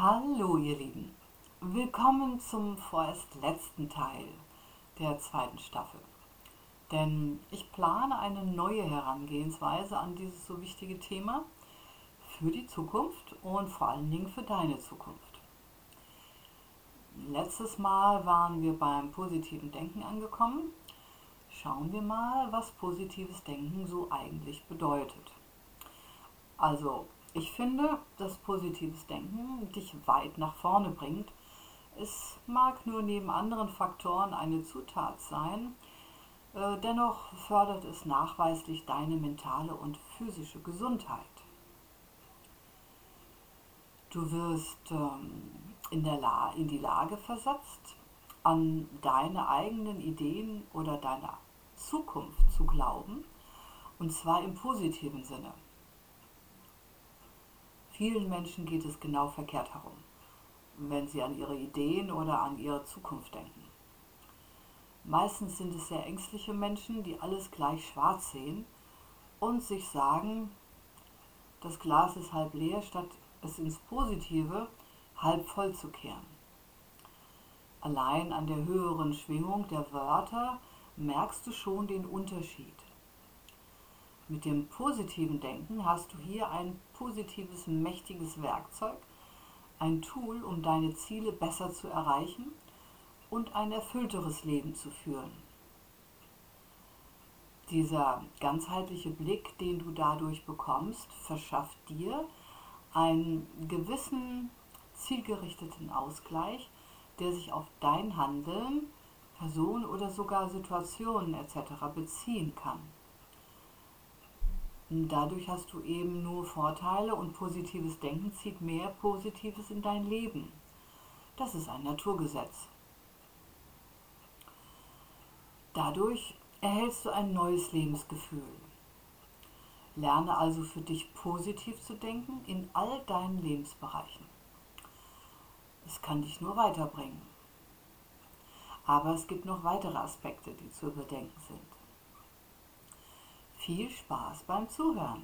Hallo ihr Lieben, willkommen zum vorerst letzten Teil der zweiten Staffel. Denn ich plane eine neue Herangehensweise an dieses so wichtige Thema für die Zukunft und vor allen Dingen für deine Zukunft. Letztes Mal waren wir beim positiven Denken angekommen. Schauen wir mal, was positives Denken so eigentlich bedeutet. Also, ich finde, dass positives Denken dich weit nach vorne bringt. Es mag nur neben anderen Faktoren eine Zutat sein, dennoch fördert es nachweislich deine mentale und physische Gesundheit. Du wirst in die Lage versetzt, an deine eigenen Ideen oder deine Zukunft zu glauben, und zwar im positiven Sinne. Vielen Menschen geht es genau verkehrt herum, wenn sie an ihre Ideen oder an ihre Zukunft denken. Meistens sind es sehr ängstliche Menschen, die alles gleich schwarz sehen und sich sagen, das Glas ist halb leer, statt es ins Positive halb voll zu kehren. Allein an der höheren Schwingung der Wörter merkst du schon den Unterschied. Mit dem positiven Denken hast du hier ein positives, mächtiges Werkzeug, ein Tool, um deine Ziele besser zu erreichen und ein erfüllteres Leben zu führen. Dieser ganzheitliche Blick, den du dadurch bekommst, verschafft dir einen gewissen zielgerichteten Ausgleich, der sich auf dein Handeln, Personen oder sogar Situationen etc. beziehen kann. Dadurch hast du eben nur Vorteile und positives Denken zieht mehr Positives in dein Leben. Das ist ein Naturgesetz. Dadurch erhältst du ein neues Lebensgefühl. Lerne also für dich positiv zu denken in all deinen Lebensbereichen. Es kann dich nur weiterbringen. Aber es gibt noch weitere Aspekte, die zu überdenken sind. Viel Spaß beim Zuhören.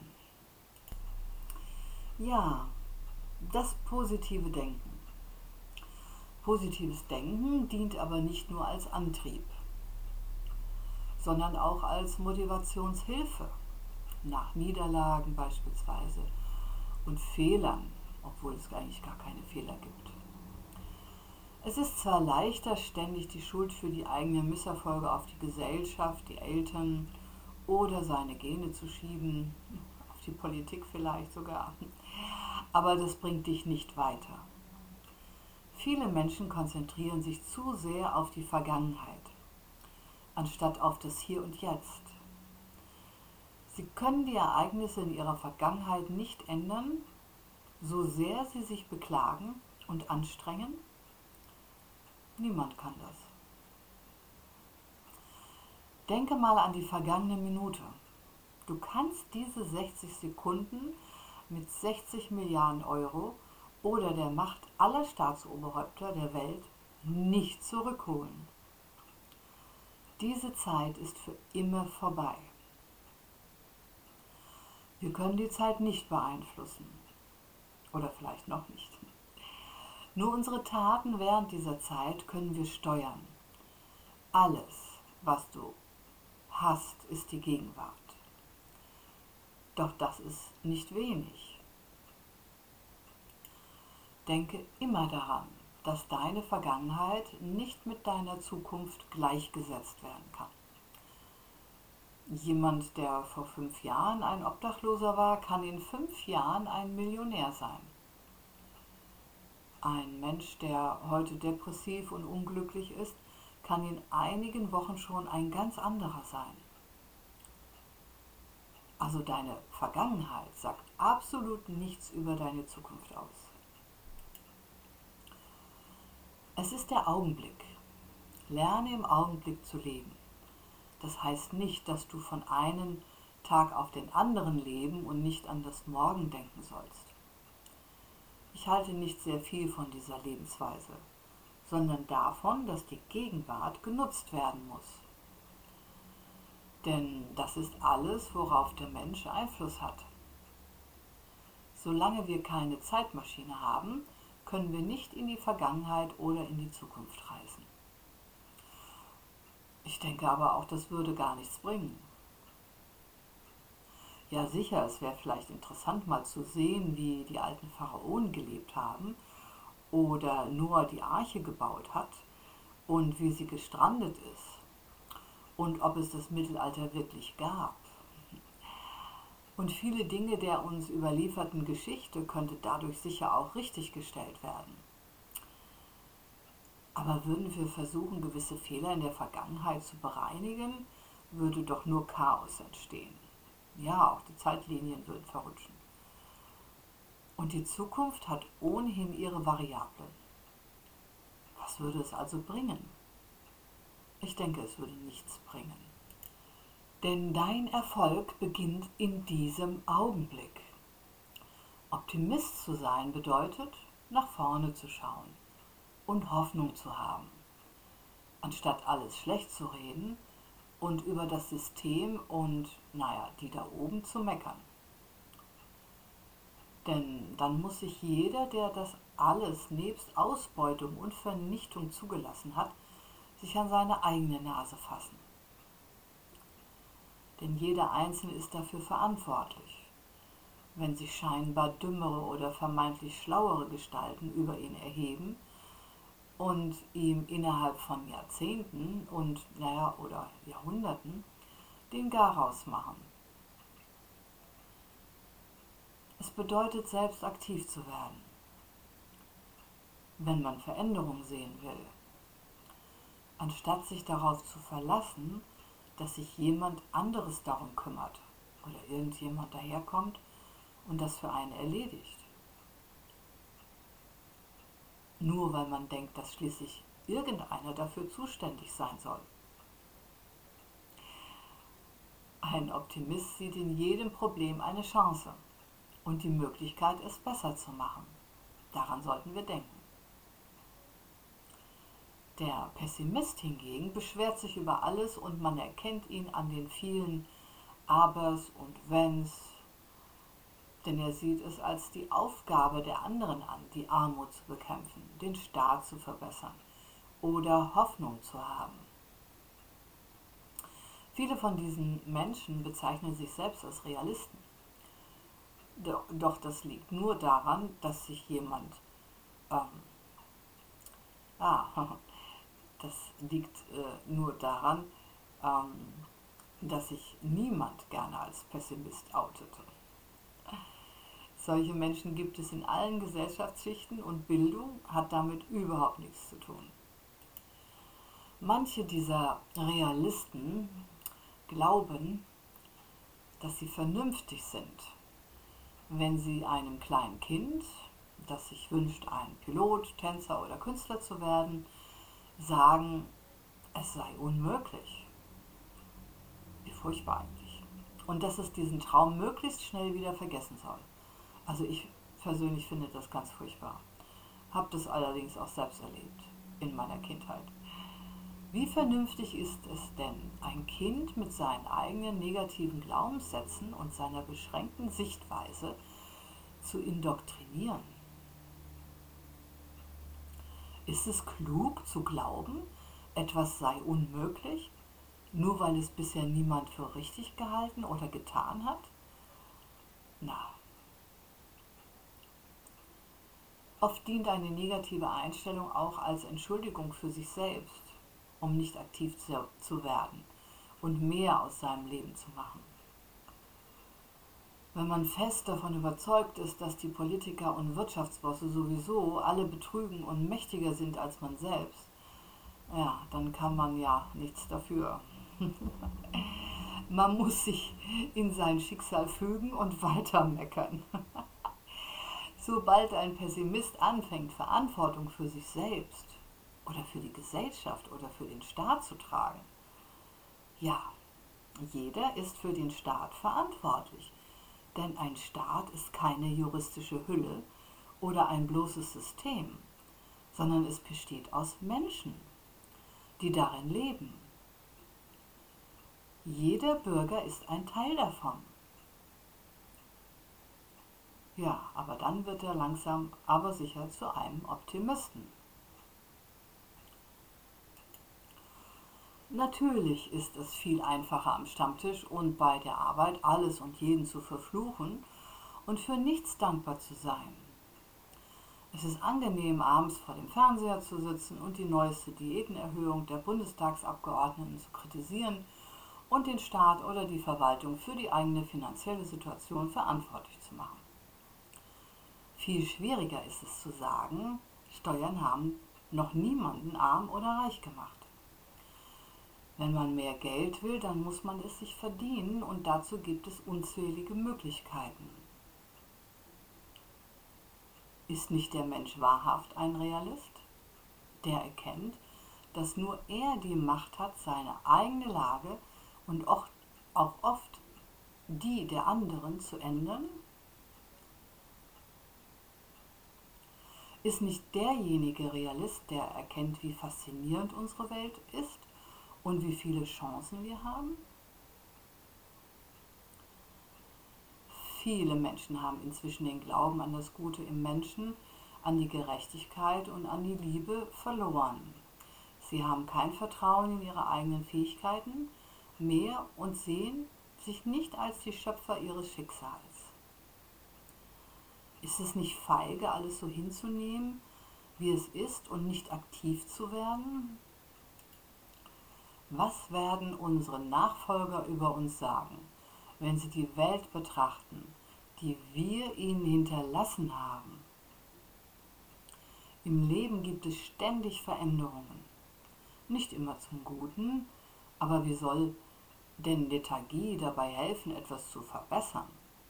Ja, das positive Denken. Positives Denken dient aber nicht nur als Antrieb, sondern auch als Motivationshilfe nach Niederlagen beispielsweise und Fehlern, obwohl es eigentlich gar keine Fehler gibt. Es ist zwar leichter, ständig die Schuld für die eigenen Misserfolge auf die Gesellschaft, die Eltern oder seine Gene zu schieben, auf die Politik vielleicht sogar, aber das bringt dich nicht weiter. Viele Menschen konzentrieren sich zu sehr auf die Vergangenheit, anstatt auf das Hier und Jetzt. Sie können die Ereignisse in ihrer Vergangenheit nicht ändern, so sehr sie sich beklagen und anstrengen. Niemand kann das. Denke mal an die vergangene Minute. Du kannst diese 60 Sekunden mit 60 Milliarden Euro oder der Macht aller Staatsoberhäupter der Welt nicht zurückholen. Diese Zeit ist für immer vorbei. Wir können die Zeit nicht beeinflussen. Oder vielleicht noch nicht. Nur unsere Taten während dieser Zeit können wir steuern. Alles, was du hast, ist die Gegenwart. Doch das ist nicht wenig. Denke immer daran, dass deine Vergangenheit nicht mit deiner Zukunft gleichgesetzt werden kann. Jemand, der vor 5 Jahren ein Obdachloser war, kann in 5 Jahren ein Millionär sein. Ein Mensch, der heute depressiv und unglücklich ist, kann in einigen Wochen schon ein ganz anderer sein. Also deine Vergangenheit sagt absolut nichts über deine Zukunft aus. Es ist der Augenblick. Lerne im Augenblick zu leben. Das heißt nicht, dass du von einem Tag auf den anderen leben und nicht an das Morgen denken sollst. Ich halte nicht sehr viel von dieser Lebensweise, sondern davon, dass die Gegenwart genutzt werden muss. Denn das ist alles, worauf der Mensch Einfluss hat. Solange wir keine Zeitmaschine haben, können wir nicht in die Vergangenheit oder in die Zukunft reisen. Ich denke aber auch, das würde gar nichts bringen. Ja sicher, es wäre vielleicht interessant mal zu sehen, wie die alten Pharaonen gelebt haben oder Noah die Arche gebaut hat und wie sie gestrandet ist und ob es das Mittelalter wirklich gab. Und viele Dinge der uns überlieferten Geschichte könnte dadurch sicher auch richtiggestellt werden. Aber würden wir versuchen, gewisse Fehler in der Vergangenheit zu bereinigen, würde doch nur Chaos entstehen. Ja, auch die Zeitlinien würden verrutschen. Und die Zukunft hat ohnehin ihre Variablen. Was würde es also bringen? Ich denke, es würde nichts bringen. Denn dein Erfolg beginnt in diesem Augenblick. Optimist zu sein bedeutet, nach vorne zu schauen und Hoffnung zu haben, anstatt alles schlecht zu reden und über das System und, die da oben zu meckern. Denn dann muss sich jeder, der das alles nebst Ausbeutung und Vernichtung zugelassen hat, sich an seine eigene Nase fassen. Denn jeder Einzelne ist dafür verantwortlich, wenn sich scheinbar dümmere oder vermeintlich schlauere Gestalten über ihn erheben und ihm innerhalb von Jahrzehnten und oder Jahrhunderten den Garaus machen. Es bedeutet, selbst aktiv zu werden, wenn man Veränderung sehen will, anstatt sich darauf zu verlassen, dass sich jemand anderes darum kümmert oder irgendjemand daherkommt und das für einen erledigt. Nur weil man denkt, dass schließlich irgendeiner dafür zuständig sein soll. Ein Optimist sieht in jedem Problem eine Chance und die Möglichkeit, es besser zu machen. Daran sollten wir denken. Der Pessimist hingegen beschwert sich über alles und man erkennt ihn an den vielen Abers und Wenns, denn er sieht es als die Aufgabe der anderen an, die Armut zu bekämpfen, den Staat zu verbessern oder Hoffnung zu haben. Viele von diesen Menschen bezeichnen sich selbst als Realisten. Doch das liegt nur daran, dass sich jemand, das liegt nur daran, dass sich niemand gerne als Pessimist outete. Solche Menschen gibt es in allen Gesellschaftsschichten und Bildung hat damit überhaupt nichts zu tun. Manche dieser Realisten glauben, dass sie vernünftig sind, wenn sie einem kleinen Kind, das sich wünscht, ein Pilot, Tänzer oder Künstler zu werden, sagen, es sei unmöglich. Wie furchtbar eigentlich. Und dass es diesen Traum möglichst schnell wieder vergessen soll. Also ich persönlich finde das ganz furchtbar. Habe das allerdings auch selbst erlebt in meiner Kindheit. Wie vernünftig ist es denn, ein Kind mit seinen eigenen negativen Glaubenssätzen und seiner beschränkten Sichtweise zu indoktrinieren? Ist es klug zu glauben, etwas sei unmöglich, nur weil es bisher niemand für richtig gehalten oder getan hat? Oft dient eine negative Einstellung auch als Entschuldigung für sich selbst, um nicht aktiv zu werden und mehr aus seinem Leben zu machen. Wenn man fest davon überzeugt ist, dass die Politiker und Wirtschaftsbosse sowieso alle betrügen und mächtiger sind als man selbst, dann kann man ja nichts dafür. Man muss sich in sein Schicksal fügen und weiter meckern. Sobald ein Pessimist anfängt, Verantwortung für sich selbst oder für die Gesellschaft oder für den Staat zu tragen, jeder ist für den Staat verantwortlich, denn ein Staat ist keine juristische Hülle oder ein bloßes System, sondern es besteht aus Menschen, die darin leben. Jeder Bürger ist ein Teil davon. Ja, aber dann wird er langsam, aber sicher zu einem Optimisten. Natürlich ist es viel einfacher am Stammtisch und bei der Arbeit alles und jeden zu verfluchen und für nichts dankbar zu sein. Es ist angenehm, abends vor dem Fernseher zu sitzen und die neueste Diätenerhöhung der Bundestagsabgeordneten zu kritisieren und den Staat oder die Verwaltung für die eigene finanzielle Situation verantwortlich zu machen. Viel schwieriger ist es zu sagen, Steuern haben noch niemanden arm oder reich gemacht. Wenn man mehr Geld will, dann muss man es sich verdienen und dazu gibt es unzählige Möglichkeiten. Ist nicht der Mensch wahrhaft ein Realist, der erkennt, dass nur er die Macht hat, seine eigene Lage und auch oft die der anderen zu ändern? Ist nicht derjenige Realist, der erkennt, wie faszinierend unsere Welt ist und wie viele Chancen wir haben? Viele Menschen haben inzwischen den Glauben an das Gute im Menschen, an die Gerechtigkeit und an die Liebe verloren. Sie haben kein Vertrauen in ihre eigenen Fähigkeiten mehr und sehen sich nicht als die Schöpfer ihres Schicksals. Ist es nicht feige, alles so hinzunehmen, wie es ist und nicht aktiv zu werden? Was werden unsere Nachfolger über uns sagen, wenn sie die Welt betrachten, die wir ihnen hinterlassen haben? Im Leben gibt es ständig Veränderungen. Nicht immer zum Guten, aber wie soll denn Lethargie dabei helfen, etwas zu verbessern?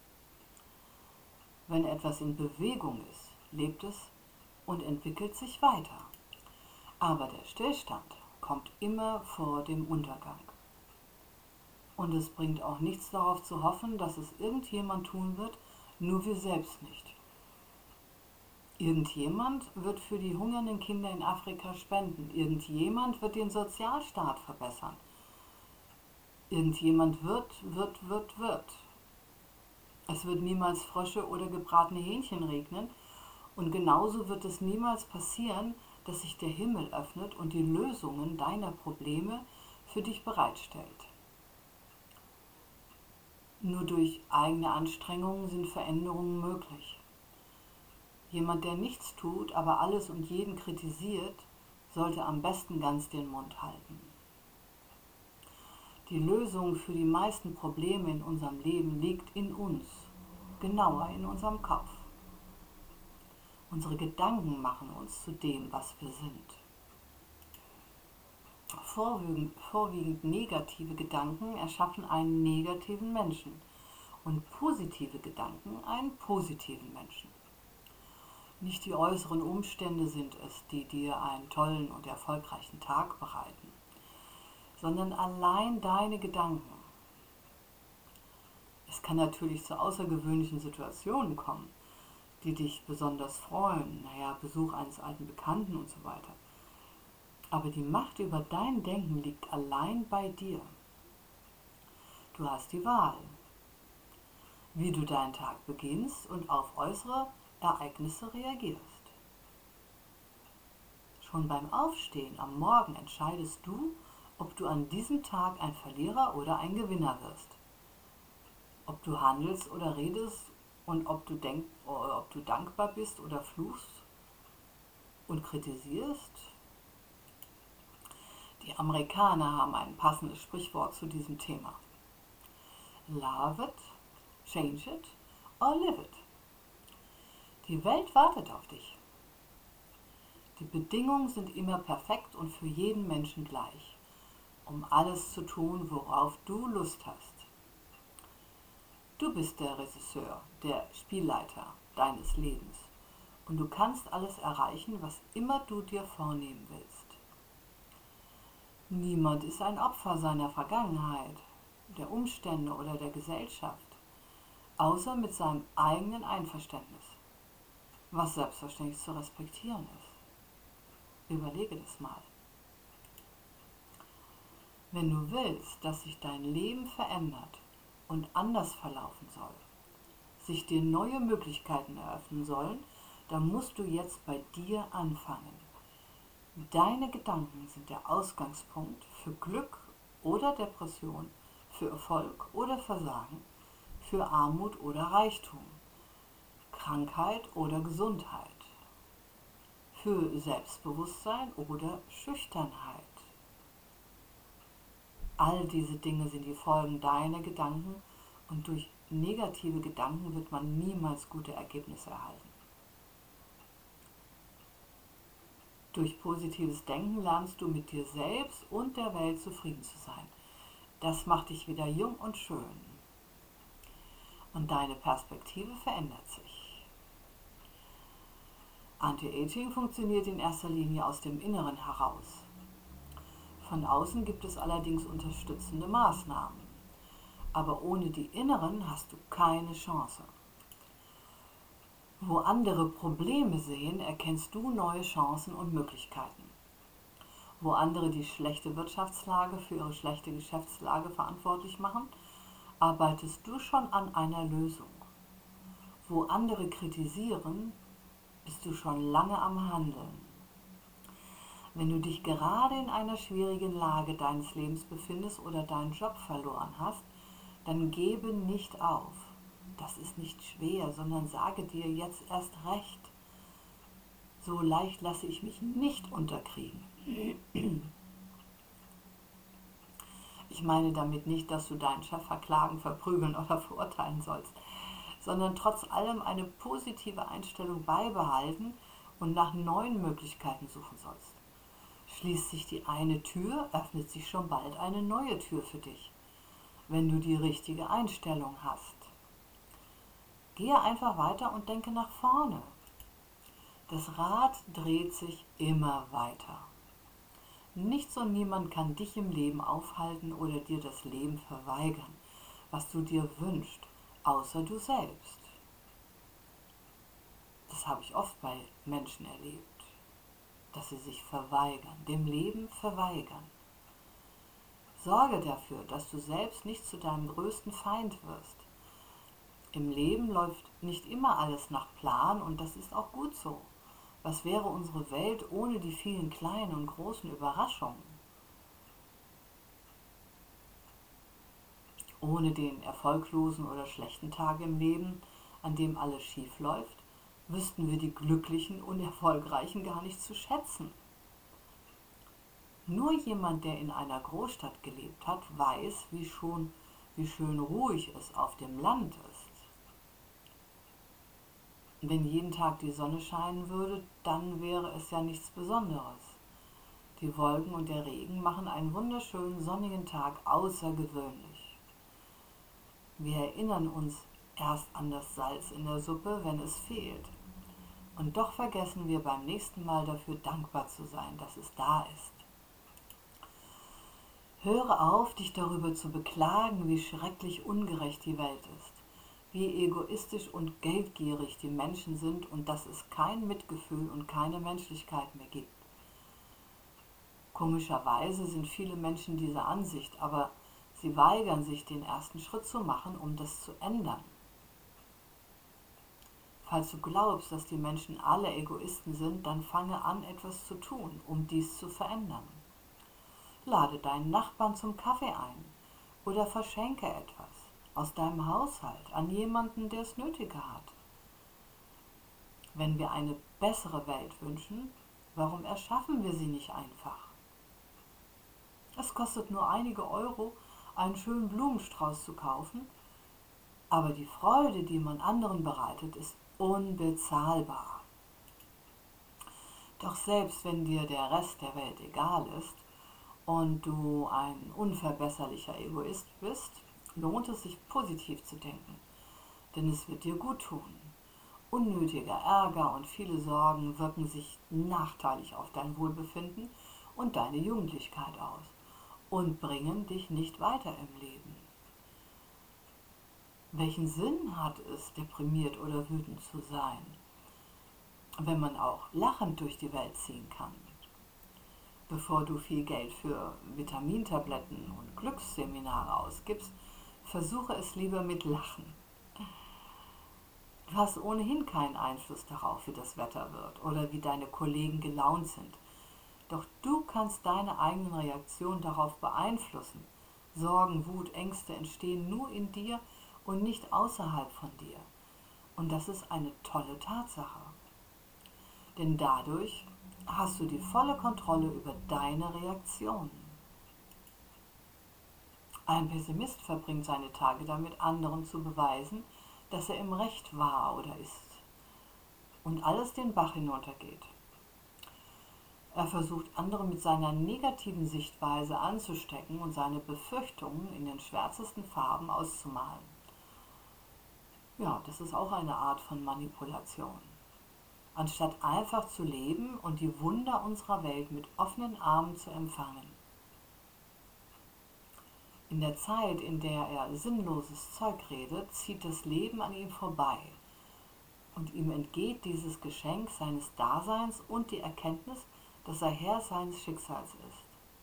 Wenn etwas in Bewegung ist, lebt es und entwickelt sich weiter. Aber der Stillstand kommt immer vor dem Untergang. Und es bringt auch nichts darauf zu hoffen, dass es irgendjemand tun wird, nur wir selbst nicht. Irgendjemand wird für die hungernden Kinder in Afrika spenden. Irgendjemand wird den Sozialstaat verbessern. Irgendjemand wird. Es wird niemals Frösche oder gebratene Hähnchen regnen. Und genauso wird es niemals passieren, dass sich der Himmel öffnet und die Lösungen deiner Probleme für dich bereitstellt. Nur durch eigene Anstrengungen sind Veränderungen möglich. Jemand, der nichts tut, aber alles und jeden kritisiert, sollte am besten ganz den Mund halten. Die Lösung für die meisten Probleme in unserem Leben liegt in uns, genauer in unserem Kopf. Unsere Gedanken machen uns zu dem, was wir sind. Vorwiegend negative Gedanken erschaffen einen negativen Menschen und positive Gedanken einen positiven Menschen. Nicht die äußeren Umstände sind es, die dir einen tollen und erfolgreichen Tag bereiten, sondern allein deine Gedanken. Es kann natürlich zu außergewöhnlichen Situationen kommen, die dich besonders freuen, Besuch eines alten Bekannten und so weiter. Aber die Macht über dein Denken liegt allein bei dir. Du hast die Wahl, wie du deinen Tag beginnst und auf äußere Ereignisse reagierst. Schon beim Aufstehen am Morgen entscheidest du, ob du an diesem Tag ein Verlierer oder ein Gewinner wirst. Ob du handelst oder redest und ob du dankbar bist oder fluchst und kritisierst. Die Amerikaner haben ein passendes Sprichwort zu diesem Thema. Love it, change it or live it. Die Welt wartet auf dich. Die Bedingungen sind immer perfekt und für jeden Menschen gleich, um alles zu tun, worauf du Lust hast. Du bist der Regisseur, der Spielleiter deines Lebens und du kannst alles erreichen, was immer du dir vornehmen willst. Niemand ist ein Opfer seiner Vergangenheit, der Umstände oder der Gesellschaft, außer mit seinem eigenen Einverständnis, was selbstverständlich zu respektieren ist. Überlege das mal. Wenn du willst, dass sich dein Leben verändert und anders verlaufen soll, sich dir neue Möglichkeiten eröffnen sollen, dann musst du jetzt bei dir anfangen. Deine Gedanken sind der Ausgangspunkt für Glück oder Depression, für Erfolg oder Versagen, für Armut oder Reichtum, Krankheit oder Gesundheit, für Selbstbewusstsein oder Schüchternheit. All diese Dinge sind die Folgen deiner Gedanken und durch negative Gedanken wird man niemals gute Ergebnisse erhalten. Durch positives Denken lernst du mit dir selbst und der Welt zufrieden zu sein. Das macht dich wieder jung und schön. Und deine Perspektive verändert sich. Anti-Aging funktioniert in erster Linie aus dem Inneren heraus. Von außen gibt es allerdings unterstützende Maßnahmen. Aber ohne die inneren hast du keine Chance. Wo andere Probleme sehen, erkennst du neue Chancen und Möglichkeiten. Wo andere die schlechte Wirtschaftslage für ihre schlechte Geschäftslage verantwortlich machen, arbeitest du schon an einer Lösung. Wo andere kritisieren, bist du schon lange am Handeln. Wenn du dich gerade in einer schwierigen Lage deines Lebens befindest oder deinen Job verloren hast, dann gebe nicht auf. Das ist nicht schwer, sondern sage dir jetzt erst recht. So leicht lasse ich mich nicht unterkriegen. Ich meine damit nicht, dass du deinen Chef verklagen, verprügeln oder verurteilen sollst, sondern trotz allem eine positive Einstellung beibehalten und nach neuen Möglichkeiten suchen sollst. Schließt sich die eine Tür, öffnet sich schon bald eine neue Tür für dich, wenn du die richtige Einstellung hast. Gehe einfach weiter und denke nach vorne. Das Rad dreht sich immer weiter. Nichts und niemand kann dich im Leben aufhalten oder dir das Leben verweigern, was du dir wünschst, außer du selbst. Das habe ich oft bei Menschen erlebt, dass sie sich verweigern, dem Leben verweigern. Sorge dafür, dass du selbst nicht zu deinem größten Feind wirst. Im Leben läuft nicht immer alles nach Plan und das ist auch gut so. Was wäre unsere Welt ohne die vielen kleinen und großen Überraschungen? Ohne den erfolglosen oder schlechten Tag im Leben, an dem alles schief läuft, wüssten wir die Glücklichen und Erfolgreichen gar nicht zu schätzen. Nur jemand, der in einer Großstadt gelebt hat, weiß, wie schön ruhig es auf dem Land ist. Wenn jeden Tag die Sonne scheinen würde, dann wäre es ja nichts Besonderes. Die Wolken und der Regen machen einen wunderschönen sonnigen Tag außergewöhnlich. Wir erinnern uns erst an das Salz in der Suppe, wenn es fehlt. Und doch vergessen wir beim nächsten Mal dafür dankbar zu sein, dass es da ist. Höre auf, dich darüber zu beklagen, wie schrecklich ungerecht die Welt ist, wie egoistisch und geldgierig die Menschen sind und dass es kein Mitgefühl und keine Menschlichkeit mehr gibt. Komischerweise sind viele Menschen dieser Ansicht, aber sie weigern sich, den ersten Schritt zu machen, um das zu ändern. Falls du glaubst, dass die Menschen alle Egoisten sind, dann fange an, etwas zu tun, um dies zu verändern. Lade deinen Nachbarn zum Kaffee ein oder verschenke etwas aus deinem Haushalt an jemanden, der es nötiger hat. Wenn wir eine bessere Welt wünschen, warum erschaffen wir sie nicht einfach? Es kostet nur einige Euro, einen schönen Blumenstrauß zu kaufen, aber die Freude, die man anderen bereitet, ist unbezahlbar. Doch selbst wenn dir der Rest der Welt egal ist und du ein unverbesserlicher Egoist bist, lohnt es sich positiv zu denken, denn es wird dir gut tun. Unnötiger Ärger und viele Sorgen wirken sich nachteilig auf dein Wohlbefinden und deine Jugendlichkeit aus und bringen dich nicht weiter im Leben. Welchen Sinn hat es, deprimiert oder wütend zu sein, wenn man auch lachend durch die Welt ziehen kann? Bevor du viel Geld für Vitamintabletten und Glücksseminare ausgibst, versuche es lieber mit Lachen. Du hast ohnehin keinen Einfluss darauf, wie das Wetter wird oder wie deine Kollegen gelaunt sind. Doch du kannst deine eigenen Reaktionen darauf beeinflussen. Sorgen, Wut, Ängste entstehen nur in dir und nicht außerhalb von dir. Und das ist eine tolle Tatsache. Denn dadurch hast du die volle Kontrolle über deine Reaktionen. Ein Pessimist verbringt seine Tage damit, anderen zu beweisen, dass er im Recht war oder ist und alles den Bach hinuntergeht. Er versucht, andere mit seiner negativen Sichtweise anzustecken und seine Befürchtungen in den schwärzesten Farben auszumalen. Ja, das ist auch eine Art von Manipulation. Anstatt einfach zu leben und die Wunder unserer Welt mit offenen Armen zu empfangen. In der Zeit, in der er sinnloses Zeug redet, zieht das Leben an ihm vorbei und ihm entgeht dieses Geschenk seines Daseins und die Erkenntnis, dass er Herr seines Schicksals ist.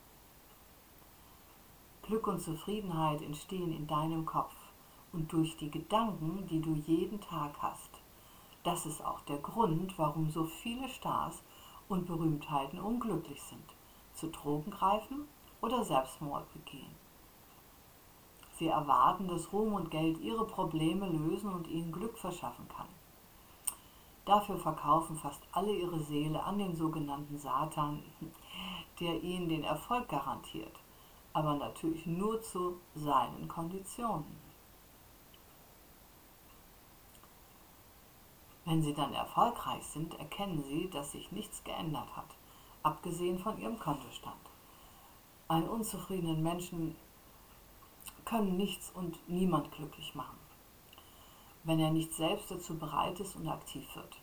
Glück und Zufriedenheit entstehen in deinem Kopf und durch die Gedanken, die du jeden Tag hast. Das ist auch der Grund, warum so viele Stars und Berühmtheiten unglücklich sind, zu Drogen greifen oder Selbstmord begehen. Sie erwarten, dass Ruhm und Geld ihre Probleme lösen und ihnen Glück verschaffen kann. Dafür verkaufen fast alle ihre Seele an den sogenannten Satan, der ihnen den Erfolg garantiert, aber natürlich nur zu seinen Konditionen. Wenn sie dann erfolgreich sind, erkennen sie, dass sich nichts geändert hat, abgesehen von ihrem Kontostand. Einen unzufriedenen Menschen können nichts und niemand glücklich machen, wenn er nicht selbst dazu bereit ist und aktiv wird.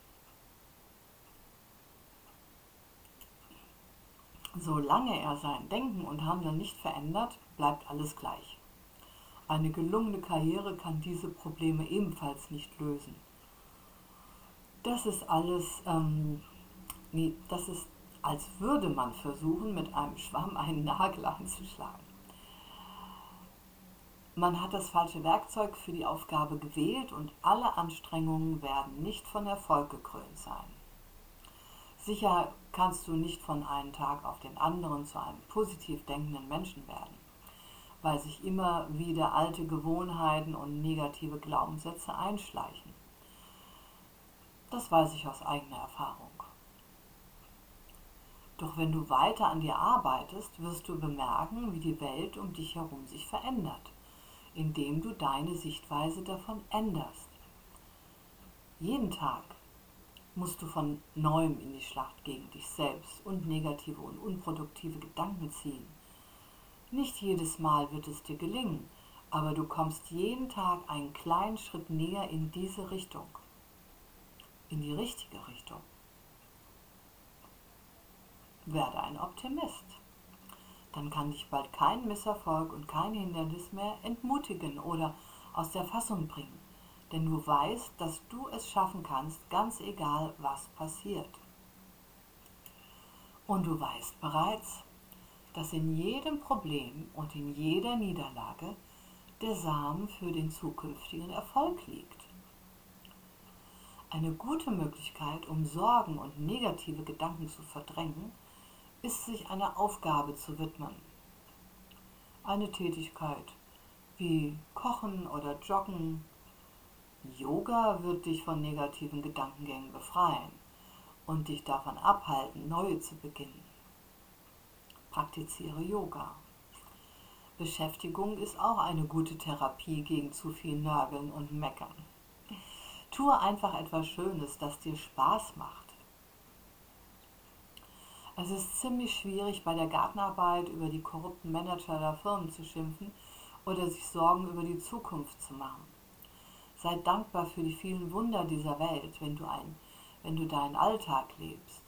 Solange er sein Denken und Handeln nicht verändert, bleibt alles gleich. Eine gelungene Karriere kann diese Probleme ebenfalls nicht lösen. Das ist alles, das ist, als würde man versuchen, mit einem Schwamm einen Nagel einzuschlagen. Man hat das falsche Werkzeug für die Aufgabe gewählt und alle Anstrengungen werden nicht von Erfolg gekrönt sein. Sicher kannst du nicht von einem Tag auf den anderen zu einem positiv denkenden Menschen werden, weil sich immer wieder alte Gewohnheiten und negative Glaubenssätze einschleichen. Das weiß ich aus eigener Erfahrung. Doch wenn du weiter an dir arbeitest, wirst du bemerken, wie die Welt um dich herum sich verändert, indem du deine Sichtweise davon änderst. Jeden Tag musst du von neuem in die Schlacht gegen dich selbst und negative und unproduktive Gedanken ziehen. Nicht jedes Mal wird es dir gelingen, aber du kommst jeden Tag einen kleinen Schritt näher in diese Richtung, in die richtige Richtung. Werde ein Optimist. Dann kann dich bald kein Misserfolg und kein Hindernis mehr entmutigen oder aus der Fassung bringen. Denn du weißt, dass du es schaffen kannst, ganz egal, was passiert. Und du weißt bereits, dass in jedem Problem und in jeder Niederlage der Samen für den zukünftigen Erfolg liegt. Eine gute Möglichkeit, um Sorgen und negative Gedanken zu verdrängen, ist, sich einer Aufgabe zu widmen. Eine Tätigkeit wie Kochen oder Joggen. Yoga wird dich von negativen Gedankengängen befreien und dich davon abhalten, neue zu beginnen. Praktiziere Yoga. Beschäftigung ist auch eine gute Therapie gegen zu viel Nörgeln und Meckern. Tue einfach etwas Schönes, das dir Spaß macht. Es ist ziemlich schwierig, bei der Gartenarbeit über die korrupten Manager der Firmen zu schimpfen oder sich Sorgen über die Zukunft zu machen. Sei dankbar für die vielen Wunder dieser Welt, wenn du deinen Alltag lebst.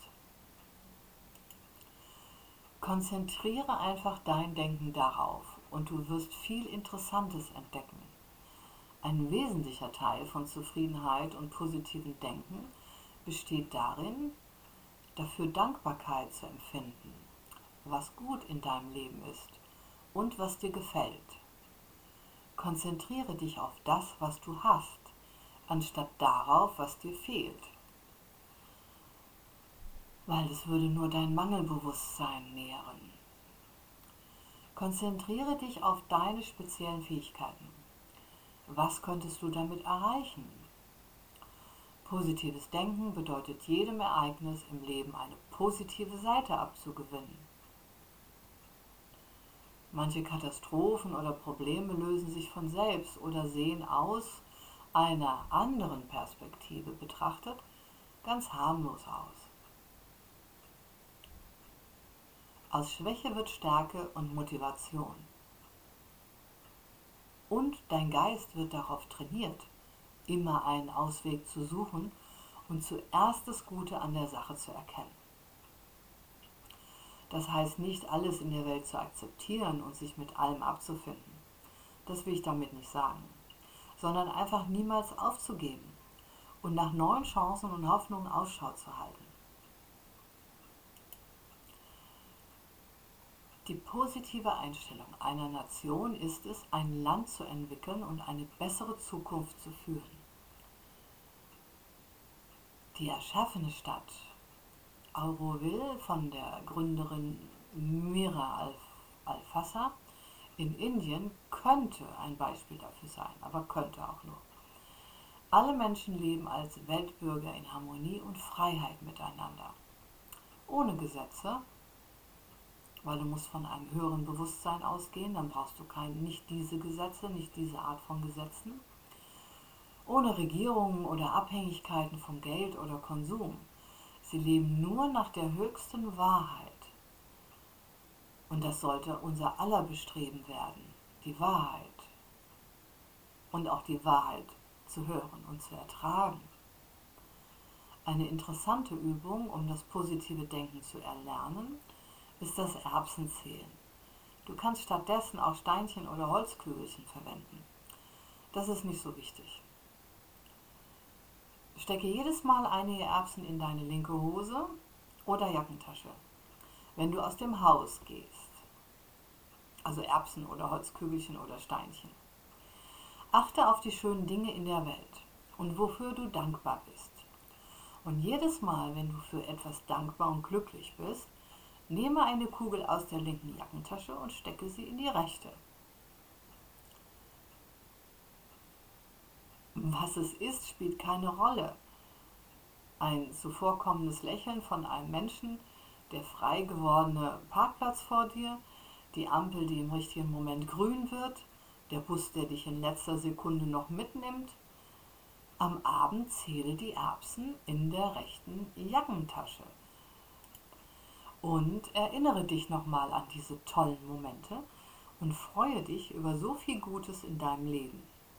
Konzentriere einfach dein Denken darauf und du wirst viel Interessantes entdecken. Ein wesentlicher Teil von Zufriedenheit und positivem Denken besteht darin, dafür Dankbarkeit zu empfinden, was gut in deinem Leben ist und was dir gefällt. Konzentriere dich auf das, was du hast, anstatt darauf, was dir fehlt. Weil es würde nur dein Mangelbewusstsein nähren. Konzentriere dich auf deine speziellen Fähigkeiten. Was könntest du damit erreichen? Positives Denken bedeutet jedem Ereignis im Leben eine positive Seite abzugewinnen. Manche Katastrophen oder Probleme lösen sich von selbst oder sehen aus einer anderen Perspektive betrachtet ganz harmlos aus. Aus Schwäche wird Stärke und Motivation. Und dein Geist wird darauf trainiert, immer einen Ausweg zu suchen und zuerst das Gute an der Sache zu erkennen. Das heißt nicht, alles in der Welt zu akzeptieren und sich mit allem abzufinden. Das will ich damit nicht sagen. Sondern einfach niemals aufzugeben und nach neuen Chancen und Hoffnungen Ausschau zu halten. Die positive Einstellung einer Nation ist es, ein Land zu entwickeln und eine bessere Zukunft zu führen. Die erschaffene Stadt Auroville von der Gründerin Mira Alfassa in Indien könnte ein Beispiel dafür sein, aber könnte auch nur. Alle Menschen leben als Weltbürger in Harmonie und Freiheit miteinander. Ohne Gesetze, weil du musst von einem höheren Bewusstsein ausgehen, dann brauchst du nicht diese Gesetze, nicht diese Art von Gesetzen. Ohne Regierungen oder Abhängigkeiten von Geld oder Konsum. Sie leben nur nach der höchsten Wahrheit. Und das sollte unser aller Bestreben werden, die Wahrheit. Und auch die Wahrheit zu hören und zu ertragen. Eine interessante Übung, um das positive Denken zu erlernen, ist das Erbsenzählen. Du kannst stattdessen auch Steinchen oder Holzkügelchen verwenden. Das ist nicht so wichtig. Stecke jedes Mal einige Erbsen in deine linke Hose oder Jackentasche, wenn du aus dem Haus gehst. Also Erbsen oder Holzkügelchen oder Steinchen. Achte auf die schönen Dinge in der Welt und wofür du dankbar bist. Und jedes Mal, wenn du für etwas dankbar und glücklich bist, nehme eine Kugel aus der linken Jackentasche und stecke sie in die rechte. Was es ist, spielt keine Rolle. Ein zuvorkommendes Lächeln von einem Menschen, der frei gewordene Parkplatz vor dir, die Ampel, die im richtigen Moment grün wird, der Bus, der dich in letzter Sekunde noch mitnimmt. Am Abend zähle die Erbsen in der rechten Jackentasche. Und erinnere dich nochmal an diese tollen Momente und freue dich über so viel Gutes in deinem Leben.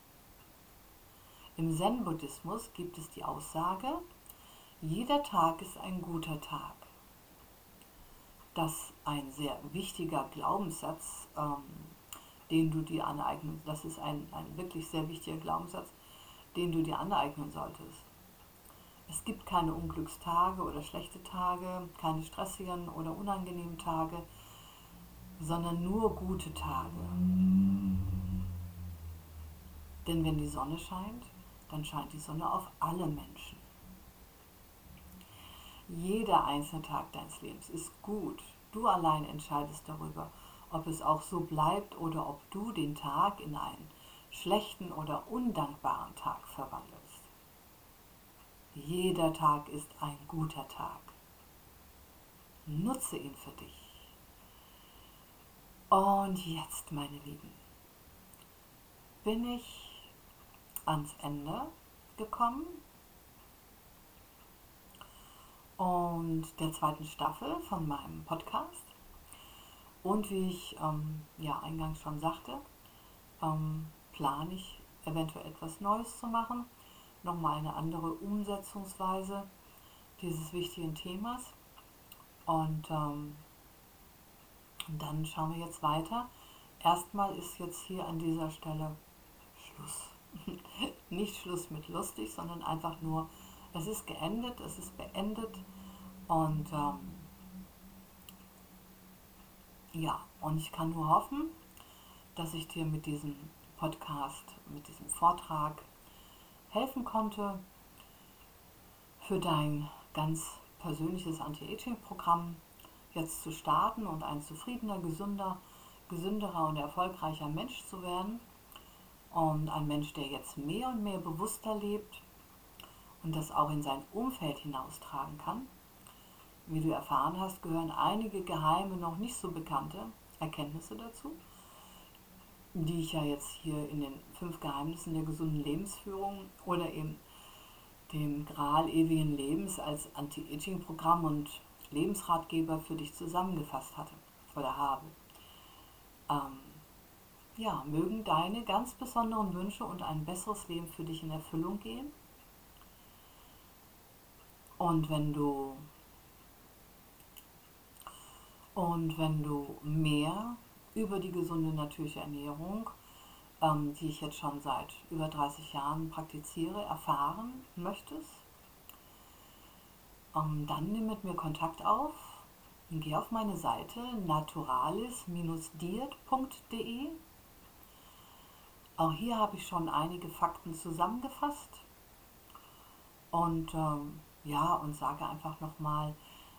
Im Zen-Buddhismus gibt es die Aussage, jeder Tag ist ein guter Tag. Das ist ein sehr wichtiger Glaubenssatz, den du dir aneignen, das ist ein wirklich sehr wichtiger Glaubenssatz, den du dir aneignen solltest. Es gibt keine Unglückstage oder schlechte Tage, keine stressigen oder unangenehmen Tage, sondern nur gute Tage. Denn wenn die Sonne scheint, dann scheint die Sonne auf alle Menschen. Jeder einzelne Tag deines Lebens ist gut. Du allein entscheidest darüber, ob es auch so bleibt oder ob du den Tag in einen schlechten oder undankbaren Tag verwandelst. Jeder Tag ist ein guter Tag. Nutze ihn für dich. Und jetzt, meine Lieben, bin ich ans Ende gekommen und der zweiten Staffel von meinem Podcast. Und wie ich eingangs schon sagte, plane ich eventuell etwas Neues zu machen, nochmal eine andere Umsetzungsweise dieses wichtigen Themas. Und dann schauen wir jetzt weiter. Erstmal ist jetzt hier an dieser Stelle Schluss. Nicht Schluss mit lustig, sondern einfach nur, es ist geendet, es ist beendet. Und und ich kann nur hoffen, dass ich dir mit diesem Podcast, mit diesem Vortrag helfen konnte, für dein ganz persönliches Anti-Aging-Programm jetzt zu starten und ein zufriedener, gesünderer und erfolgreicher Mensch zu werden. Und ein Mensch, der jetzt mehr und mehr bewusster lebt und das auch in sein Umfeld hinaustragen kann. Wie du erfahren hast, gehören einige geheime, noch nicht so bekannte Erkenntnisse dazu, die ich ja jetzt hier in den 5 Geheimnissen der gesunden Lebensführung oder eben dem Gral ewigen Lebens als Anti-Aging-Programm und Lebensratgeber für dich zusammengefasst hatte oder habe. Ja, mögen deine ganz besonderen Wünsche und ein besseres Leben für dich in Erfüllung gehen. Und wenn du mehr über die gesunde natürliche Ernährung, die ich jetzt schon seit über 30 Jahren praktiziere, erfahren möchtest, dann nimm mit mir Kontakt auf. Geh auf meine Seite naturalis-diet.de. Auch hier habe ich schon einige Fakten zusammengefasst und und sage einfach nochmal,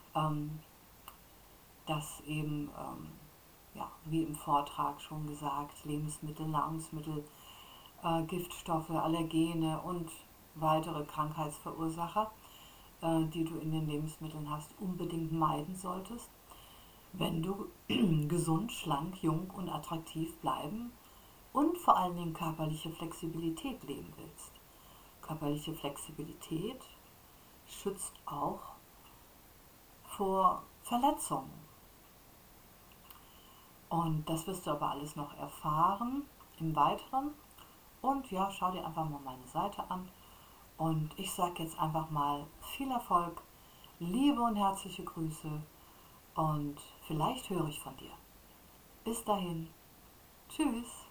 dass eben, wie im Vortrag schon gesagt, Lebensmittel, Nahrungsmittel, Giftstoffe, Allergene und weitere Krankheitsverursacher, die du in den Lebensmitteln hast, unbedingt meiden solltest, wenn du gesund, schlank, jung und attraktiv bleiben und vor allen Dingen körperliche Flexibilität leben willst. Körperliche Flexibilität schützt auch vor Verletzungen. Und das wirst du aber alles noch erfahren im Weiteren. Und ja, schau dir einfach mal meine Seite an. Und ich sage jetzt einfach mal viel Erfolg, Liebe und herzliche Grüße. Und vielleicht höre ich von dir. Bis dahin. Tschüss.